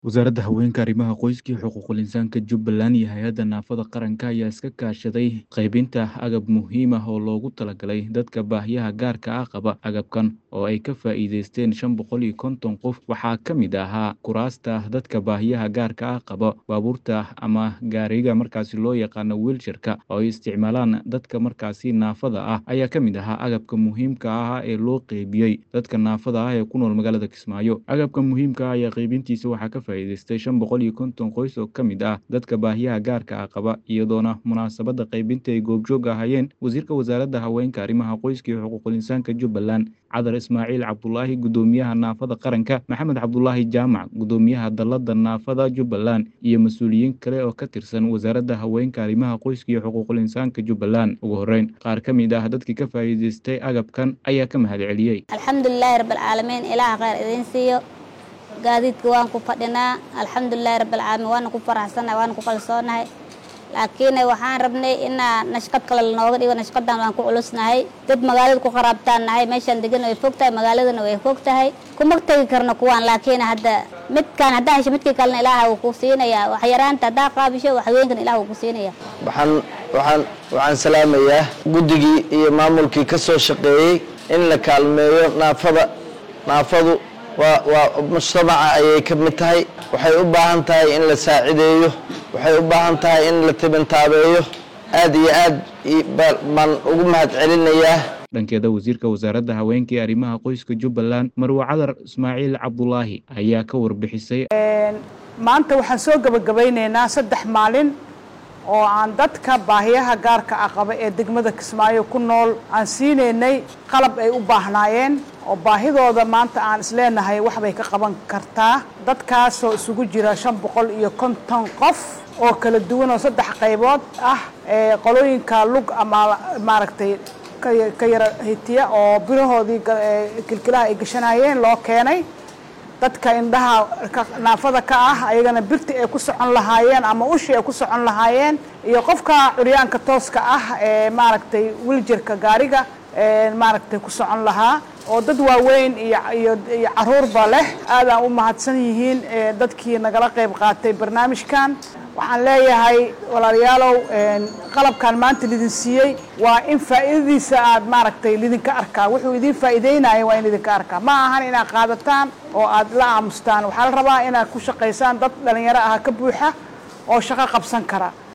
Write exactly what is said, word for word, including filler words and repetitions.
Wasaaradda Haweenka, Arrimaha Qoyska iyo Xuquuqul Insaanka Jubbaland iyo Hay'adda Naafada Qaranka ayaa iska kaashaday qaybinta agab muhiim ah oo loogu talagalay dadka baahiyaha gaarka ah qaba. Agabkan oo ay ka faa'iideysteen shan boqol iyo konton qof waxaa ka mid ahaa kuraasta dadka baahiyaha gaarka ah qaba, baabuurta ama gaariga markaasi loo yaqaano wheelchair-ka oo ay isticmaalaan dadka markaasi naafada ah ayaa ka mid ahaa agabka muhiimka ah ee loo qeybiyey dadka naafada ah ee ku nool magaalada Kismaayo. Agabka muhiimka ah ayaa qaybintiisa waxaa ka faa'iideystay shan boqol iyo konton qoys oo ka mid ah dadka baahiyaha gaarka ah qaba, iyadoona munaasabadda qaybinta ay goobjoog ahaayeen wasiirka wasaaradda haweenka, arrimaha qoyska iyo xuquuqul insaanka Jubbaland Cadar Ismaaciil Cabdulaahi, gudoomiyaha naafada qaranka Maxamed Cabdulaahi Jaamac, gudoomiyaha dalladda naafada Jubbaland iyo mas'uuliyiin kale oo ka tirsan wasaaradda haweenka, arrimaha qoyska iyo xuquuqul insaanka Jubbaland. Ugu horreyn, qaar ka mid ah dadkii ka faa'iideystay agabkan ayaa ka mahadceliyey. alxamdulilaahi rabbil caalamiin, ilaaha khayr idin siiyo. gaadiidka waan ku fadhinaa, alxamdulilaahi rabbil caalamiin, waana ku faraxsanahay, waana ku kalsoonahay. laakiin waxaan rabnay inaa nashqad kale lanooga dhigo. nashqadan waan ku culusnahay, dad magaalada ku qaraabtaan nahay, meeshaan degan way fog tahay, magaaladana way fog tahay, kuma tegi karno kuwaan. laakiin hadda midkaan haddaa hesho midkii kalena ilaaha wuu ku siinayaa. wax yaraanta haddaa qaabisho wax haweenkana ilaah wuu ku siinayaa. waxaan waxaan waxaan salaamayaa guddigii iyo maamulkii ka soo shaqeeyey in la kaalmeeyo naafada. naafadu waa waa mujtamaca ayay ka mid tahay. waxay u baahan tahay in la saacideeyo, waxay u baahan tahay in la tibintaabeeyo. aad iyo aad baan ugu mahadcelinayaa. Dhankeeda, wasiirka wasaaradda haweenka iyo arrimaha qoyska Jubbaland Marwo Cadar Ismaaciil Cabdulaahi ayaa ka warbixisay. maanta waxaan soo gabagabeynaynaa saddex maalin oo aan dadka baahiyaha gaarka ah qaba ee degmada Kismaayo ku nool aan siinaynay qalab ay u baahnaayeen oo baahidooda maanta aan isleenahay wax bay ka qaban kartaa. dadkaasoo isugu jira shan boqol iyo konton qof oo kala duwan oo saddex qaybood ah, ee qolooyinka lug ama maaragtay ka yara hitiya oo birahoodii kilkilaha ay gashanayeen loo keenay. dadka indhaha naafada ka ah ayagana birti ay ku socon lahaayeen ama ushi ay ku socon lahaayeen, iyo qofka curyaanka tooska ah ee maaragtay wheelchair-ka gaariga ee maaragtay ku socon lahaa, oo dad waaweyn iyo iyo caruurba leh. aad aan u mahadsan yihiin dadkii nagala qayb qaatay barnaamijkan. waxaan leeyahay walaalayaalow, qalabkan maanta lidin siiyey waa in faa'iidadiisa aad maaragtay lidinka arkaa. wuxuu idin faa'iideynaya waa in idinka arkaa, ma ahan inaad qaadataan oo aad la aamustaan. waxaa la rabaa inaad ku shaqaysaan dad dhalinyaro ah ka buuxa oo shaqo qabsan kara.